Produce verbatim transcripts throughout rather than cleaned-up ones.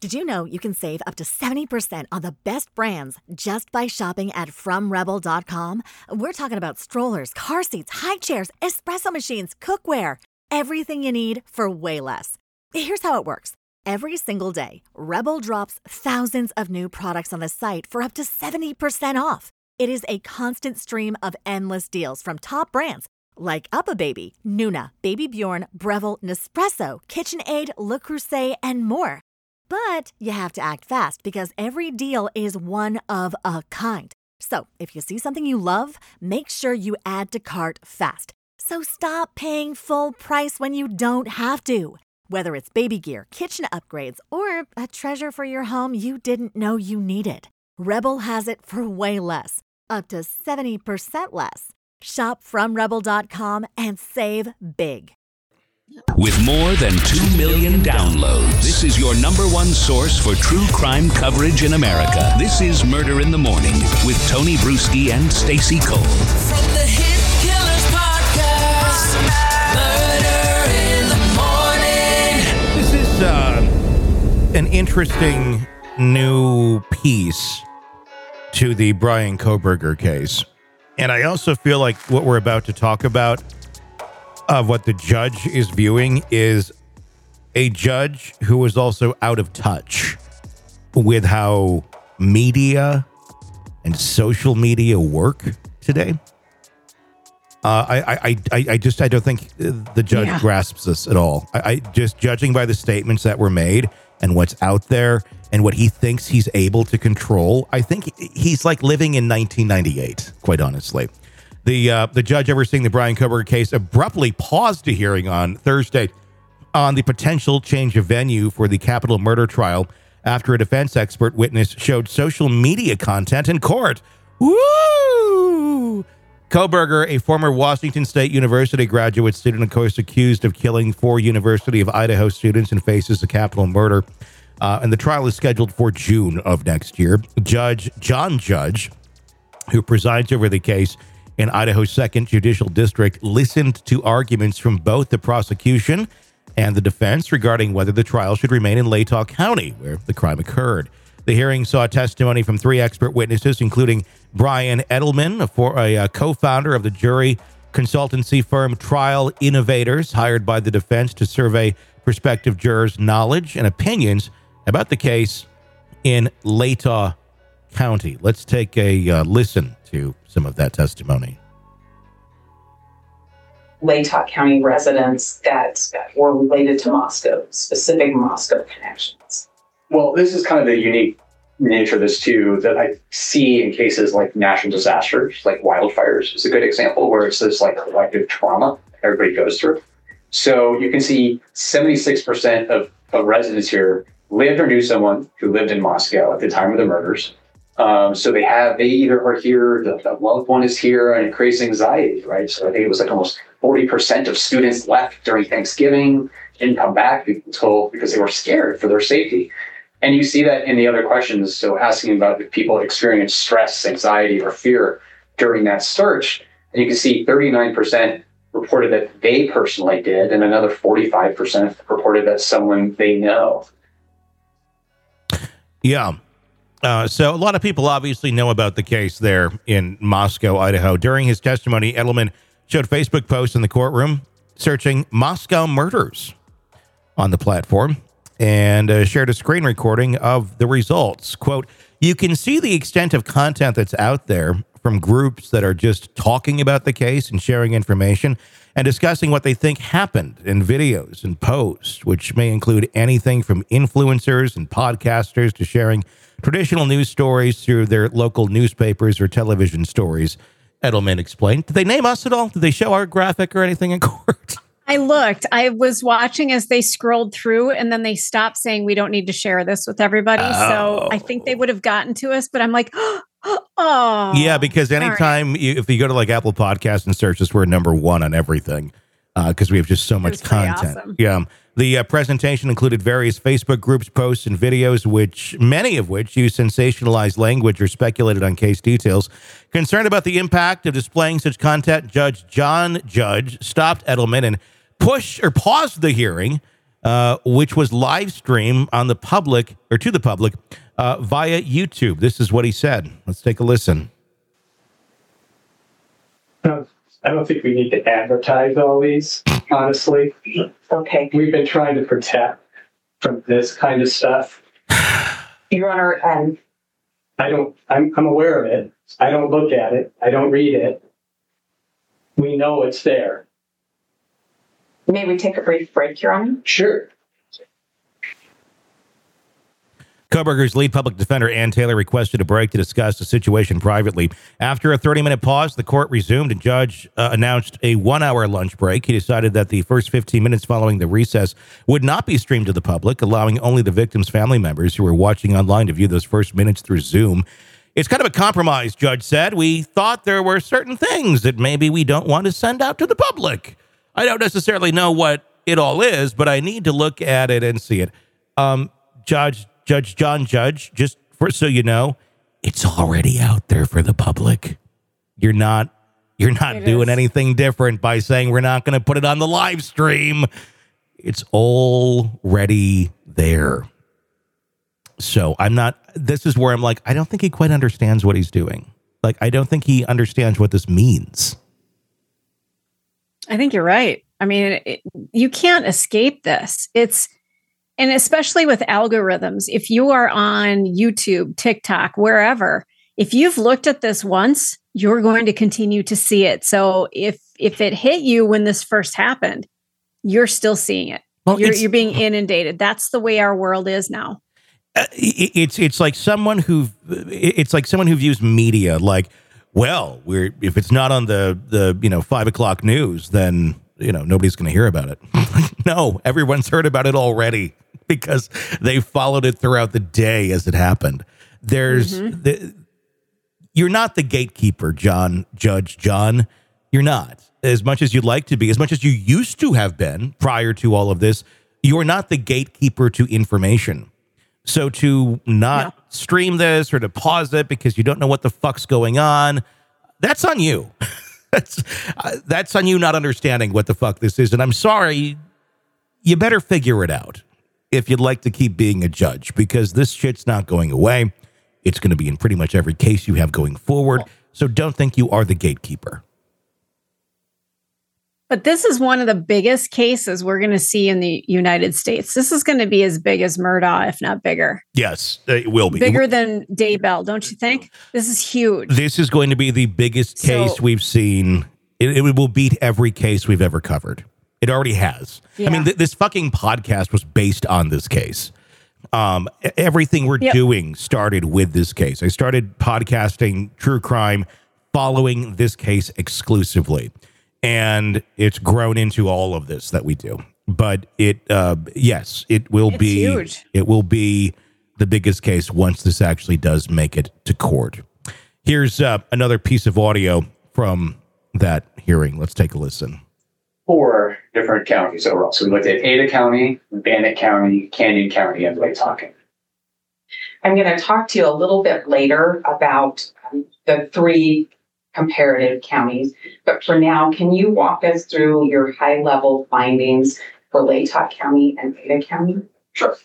Did you know you can save up to seventy percent on the best brands just by shopping at from rebel dot com? We're talking about strollers, car seats, high chairs, espresso machines, cookware, everything you need for way less. Here's how it works. Every single day, Rebel drops thousands of new products on the site for up to seventy percent off. It is a constant stream of endless deals from top brands like UPPAbaby, Nuna, Baby Bjorn, Breville, Nespresso, KitchenAid, Le Creuset, and more. But you have to act fast because every deal is one of a kind. So if you see something you love, make sure you add to cart fast. So stop paying full price when you don't have to. Whether it's baby gear, kitchen upgrades, or a treasure for your home you didn't know you needed, Rebel has it for way less, up to seventy percent less. Shop from rebel dot com and save big. With more than two million downloads, this is your number one source for true crime coverage in America. This is Murder in the Morning with Tony Bruschi and Stacey Cole. From the Hit Killers Podcast, Murder in the Morning. This is uh, an interesting new piece to the Bryan Kohberger case. And I also feel like what we're about to talk about of what the judge is viewing is a judge who is also out of touch with how media and social media work today. Uh, I, I, I, I just I don't think the judge yeah. grasps this at all. I, I just judging by the statements that were made and what's out there and what he thinks he's able to control, I think he's like living in nineteen ninety-eight, quite honestly. The uh, the judge overseeing the Bryan Kohberger case abruptly paused the hearing on Thursday on the potential change of venue for the capital murder trial after a defense expert witness showed social media content in court. Woo! Kohberger, a former Washington State University graduate student, of course, accused of killing four University of Idaho students and faces a capital murder. Uh, and the trial is scheduled for June of next year. Judge John Judge, who presides over the case in Idaho's second Judicial District, listened to arguments from both the prosecution and the defense regarding whether the trial should remain in Latah County, where the crime occurred. The hearing saw testimony from three expert witnesses, including Brian Edelman, a, for, a, a co-founder of the jury consultancy firm Trial Innovators, hired by the defense to survey prospective jurors' knowledge and opinions about the case in Latah County. Let's take a uh, listen to some of that testimony. Latah County residents that were related to Moscow, specific Moscow connections. Well, this is kind of the unique nature of this too, that I see in cases like natural disasters, like wildfires is a good example where it's this like collective trauma everybody goes through. So you can see seventy-six percent of, of residents here lived or knew someone who lived in Moscow at the time of the murders. Um, so they have, they either are here, the, the loved one is here, and it creates anxiety, right? So I think it was like almost forty percent of students left during Thanksgiving, didn't come back until because they were scared for their safety. And you see that in the other questions. So asking about if people experience stress, anxiety, or fear during that search, and you can see thirty-nine percent reported that they personally did, and another forty-five percent reported that someone they know. Yeah. Uh, so a lot of people obviously know about the case there in Moscow, Idaho. During his testimony, Edelman showed Facebook posts in the courtroom searching Moscow murders on the platform and uh, shared a screen recording of the results. Quote, "You can see the extent of content that's out there from groups that are just talking about the case and sharing information and discussing what they think happened in videos and posts, which may include anything from influencers and podcasters to sharing traditional news stories through their local newspapers or television stories," Edelman explained. Did they name us at all? Did they show our graphic or anything in court? I looked. I was watching as they scrolled through, and then they stopped saying, "We don't need to share this with everybody." Oh. So I think they would have gotten to us, but I'm like, oh. Yeah, because anytime, right. you, if you go to like Apple Podcasts and search this, we're number one on everything because uh, we have just so much content. Awesome. Yeah. The uh, presentation included various Facebook groups, posts, and videos, which many of which use sensationalized language or speculated on case details. Concerned about the impact of displaying such content, Judge John Judge stopped Edelman and pushed or paused the hearing uh, which was live streamed on the public or to the public uh, via YouTube. This is what he said. Let's take a listen. I don't think we need to advertise all these, honestly. Okay. We've been trying to protect from this kind of stuff. Your Honor, um, I don't, I'm, I'm aware of it. I don't look at it. I don't read it. We know it's there. may we take a brief break, Your Honor? Sure. Kohberger's lead public defender, Ann Taylor, requested a break to discuss the situation privately. After a thirty-minute pause, the court resumed and judge uh, announced a one-hour lunch break. He decided that the first fifteen minutes following the recess would not be streamed to the public, allowing only the victims' family members who were watching online to view those first minutes through Zoom. It's kind of a compromise, Judge said. We thought there were certain things that maybe we don't want to send out to the public. I don't necessarily know what it all is, but I need to look at it and see it. Um, Judge... Judge John Judge, just for so you know, it's already out there for the public. You're not you're not it doing is. anything different by saying we're not going to put it on the live stream. It's already there. So I'm not, this is where I'm like, I don't think he quite understands what he's doing. Like, I don't think he understands what this means. I think you're right. I mean, it, you can't escape this. It's, And especially with algorithms, if you are on YouTube, TikTok, wherever, if you've looked at this once, you're going to continue to see it. So if if it hit you when this first happened, you're still seeing it. Well, you're, you're being inundated. That's the way our world is now. Uh, it's it's like someone who it's like someone who views media like, well, we're if it's not on the the you know five o'clock news, then you know nobody's going to hear about it. No, everyone's heard about it already. Because they followed it throughout the day as it happened. There's, mm-hmm. the, you're not the gatekeeper, John, Judge John. You're not. As much as you'd like to be, as much as you used to have been prior to all of this, you're not the gatekeeper to information. So to not no. stream this or to pause it because you don't know what the fuck's going on, that's on you. that's, uh, that's on you not understanding what the fuck this is. And I'm sorry, you better figure it out. If you'd like to keep being a judge, because this shit's not going away. It's going to be in pretty much every case you have going forward. So don't think you are the gatekeeper. But this is one of the biggest cases we're going to see in the United States. This is going to be as big as Murdaugh, if not bigger. Yes, it will be. Bigger than Daybell, don't you think? This is huge. This is going to be the biggest case so, we've seen. It, it will beat every case we've ever covered. It already has. Yeah. I mean, th- this fucking podcast was based on this case. Um, everything we're yep. doing started with this case. I started podcasting true crime following this case exclusively. And it's grown into all of this that we do. But it, uh, yes, it will it's be, huge. It will be the biggest case once this actually does make it to court. Here's uh, another piece of audio from that hearing. Let's take a listen. Four different counties overall. So we looked at Ada County, Bannock County, Canyon County, and Latah. I'm going to talk to you a little bit later about um, the three comparative counties. But for now, can you walk us through your high-level findings for Latah County and Ada County? Sure.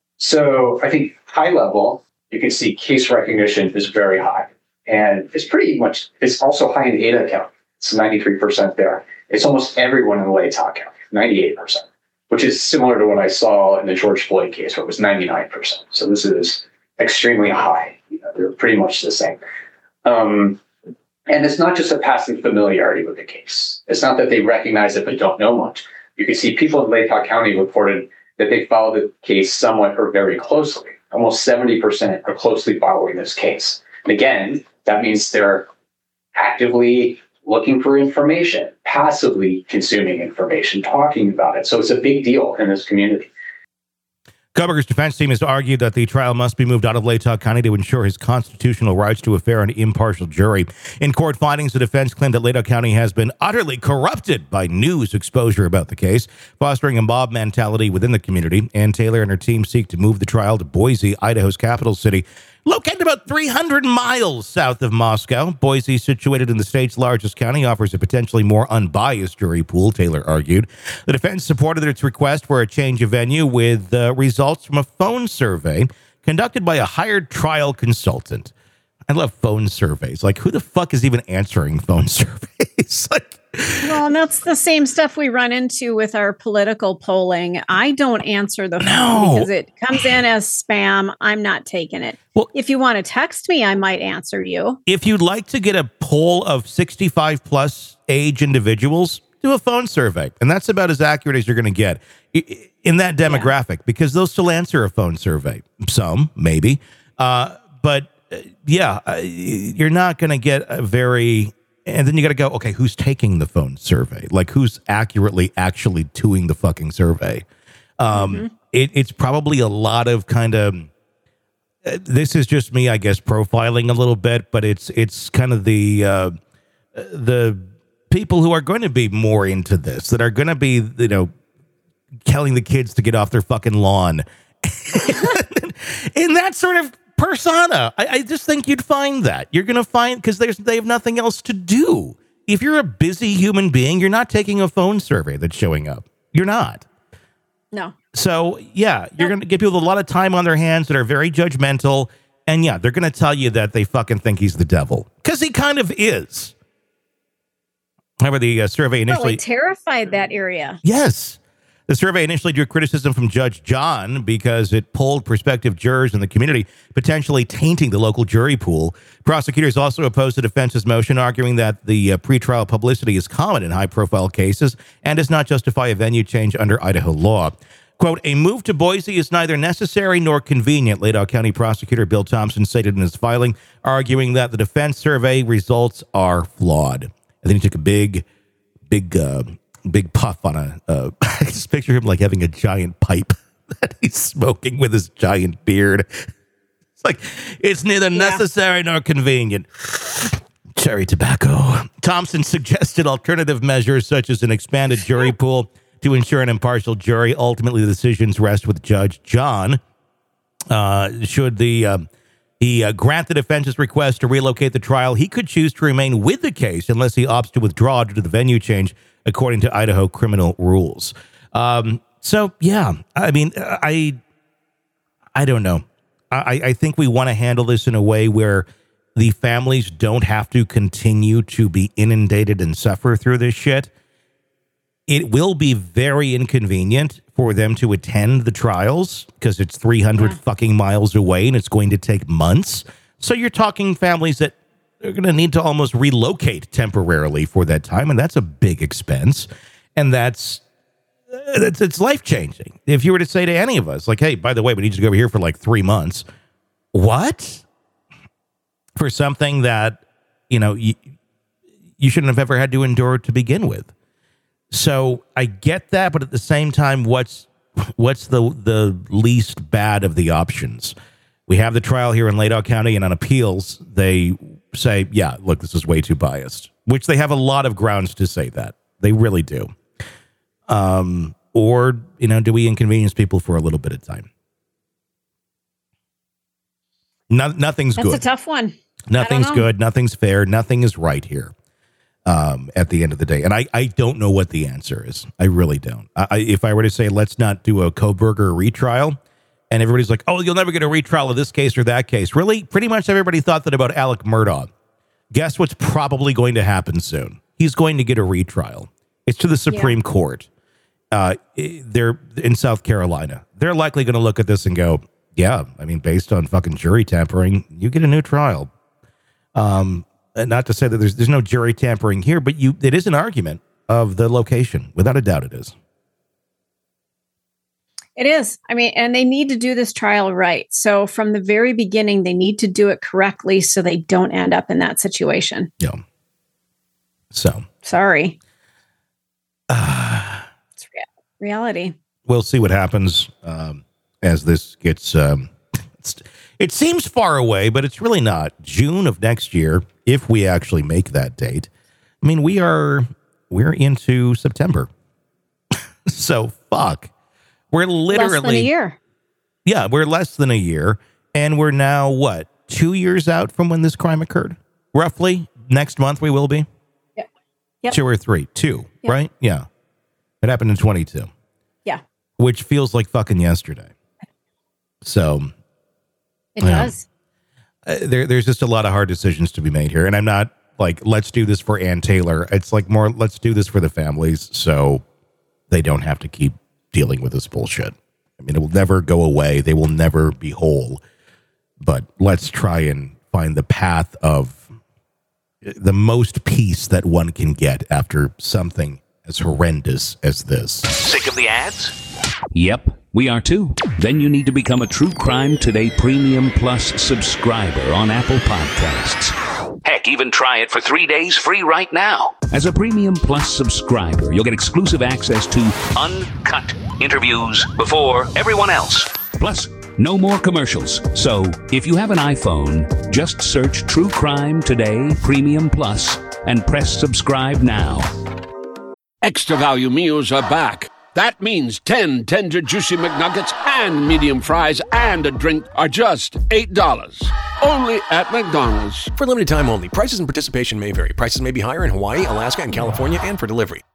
So I think high level, you can see case recognition is very high. And it's pretty much, it's also high in Ada County. It's ninety-three percent there. It's almost everyone in Latah County, ninety-eight percent, which is similar to what I saw in the George Floyd case, where it was ninety-nine percent. So this is extremely high. You know, they're pretty much the same. Um, and it's not just a passing familiarity with the case. It's not that they recognize it but don't know much. You can see people in Latah County reported that they followed the case somewhat or very closely. Almost seventy percent are closely following this case. And again, that means they're actively looking for information, passively consuming information, talking about it. So it's a big deal in this community. Kohberger's defense team has argued that the trial must be moved out of Latah County to ensure his constitutional rights to a fair and impartial jury. In court findings, the defense claimed that Latah County has been utterly corrupted by news exposure about the case, fostering a mob mentality within the community. And Taylor and her team seek to move the trial to Boise, Idaho's capital city. Located about three hundred miles south of Moscow, Boise, situated in the state's largest county, offers a potentially more unbiased jury pool, Taylor argued. The defense supported its request for a change of venue with uh, results from a phone survey conducted by a hired trial consultant. I love phone surveys. Like, who the fuck is even answering phone surveys? Like, well, and that's the same stuff we run into with our political polling. I don't answer the phone No. because it comes in as spam. I'm not taking it. Well- if you want to text me, I might answer you. if you'd like to get a poll of sixty-five plus age individuals, do a phone survey. And that's about as accurate as you're going to get i- in that demographic, because they'll still answer a phone survey. Some, maybe. Uh, but uh, yeah, uh, you're not going to get a very... And then you got to go, okay, who's taking the phone survey? Like, who's accurately actually doing the fucking survey? Um, Mm-hmm. it, it's probably a lot of kind of... Uh, this is just me, I guess, profiling a little bit, but it's it's kind of the uh, the people who are going to be more into this, that are going to be, you know, telling the kids to get off their fucking lawn. In that sort of persona, I, I just think you'd find that. You're going to find, because there's they have nothing else to do. If you're a busy human being, you're not taking a phone survey that's showing up. You're not. No. So, yeah, you're going to give people a lot of time on their hands that are very judgmental. And, yeah, they're going to tell you that they fucking think he's the devil. Because he kind of is. However, the uh, survey initially... Probably terrified that area. Yes. The survey initially drew criticism from Judge John because it polled prospective jurors in the community, potentially tainting the local jury pool. Prosecutors also opposed the defense's motion, arguing that the uh, pretrial publicity is common in high-profile cases and does not justify a venue change under Idaho law. Quote, a move to Boise is neither necessary nor convenient, Ladau County Prosecutor Bill Thompson stated in his filing, arguing that the defense survey results are flawed. And then he took a big, big... Uh, big puff on a, uh, I just picture him like having a giant pipe that he's smoking with his giant beard. It's like, it's neither Yeah. necessary nor convenient. Cherry tobacco. Thompson suggested alternative measures such as an expanded jury pool to ensure an impartial jury. Ultimately, the decisions rest with Judge John. Uh, should the... Um, He uh, grant the defense's request to relocate the trial, he could choose to remain with the case unless he opts to withdraw due to the venue change, according to Idaho criminal rules. Um, so, yeah, I mean, I I don't know. I, I think we want to handle this in a way where the families don't have to continue to be inundated and suffer through this shit. It will be very inconvenient for them to attend the trials because it's three hundred yeah. fucking miles away and it's going to take months. So you're talking families that are going to need to almost relocate temporarily for that time. And that's a big expense. And that's, that's it's life-changing. If you were to say to any of us, like, hey, by the way, we need you to go over here for like three months. What? For something that, you know, you, you shouldn't have ever had to endure to begin with. So I get that, but at the same time, what's what's the the least bad of the options? We have the trial here in Ladau County, and on appeals, they say, yeah, look, this is way too biased, which they have a lot of grounds to say that. They really do. Um, or, you know, do we inconvenience people for a little bit of time? No, nothing's That's good. That's a tough one. Nothing's good. Nothing's fair. Nothing is right here. Um, at the end of the day. And I, I don't know what the answer is. I really don't. I, if I were to say, let's not do a Kohberger retrial, and everybody's like, oh, you'll never get a retrial of this case or that case. Really? Pretty much everybody thought that about Alec Murdaugh. Guess what's probably going to happen soon? He's going to get a retrial. It's to the Supreme yeah. Court. Uh, they're in South Carolina. They're likely going to look at this and go, yeah, I mean, based on fucking jury tampering, you get a new trial. Um, Not to say that there's there's no jury tampering here, but you it is an argument of the location. Without a doubt, it is. It is. I mean, and they need to do this trial right. So from the very beginning, they need to do it correctly so they don't end up in that situation. Yeah. So. Sorry. Uh, it's rea- reality. We'll see what happens um, as this gets... Um, it seems far away, but it's really not. June of next year, if we actually make that date. I mean, we are, we're into September. So, fuck. We're literally... Less than a year. Yeah, we're less than a year. And we're now, what, two years out from when this crime occurred? Roughly. Next month we will be? Yep. Yep. Two or three. Two, Yep. right? Yeah. It happened in twenty-two. Yeah. Which feels like fucking yesterday. So. It yeah. does. Uh, there, there's just a lot of hard decisions to be made here. And I'm not like, let's do this for Ann Taylor. It's like more, let's do this for the families so they don't have to keep dealing with this bullshit. I mean, it will never go away. They will never be whole. But let's try and find the path of the most peace that one can get after something as horrendous as this. Sick of the ads? Yep, we are too. Then you need to become a True Crime Today Premium Plus subscriber on Apple Podcasts. Heck, even try it for three days free right now. As a Premium Plus subscriber, you'll get exclusive access to uncut interviews before everyone else. Plus, no more commercials. So, if you have an iPhone, just search True Crime Today Premium Plus and press subscribe now. Extra value meals are back. That means ten tender, juicy McNuggets and medium fries and a drink are just eight dollars. Only at McDonald's. For limited time only. Prices and participation may vary. Prices may be higher in Hawaii, Alaska, and California, and for delivery.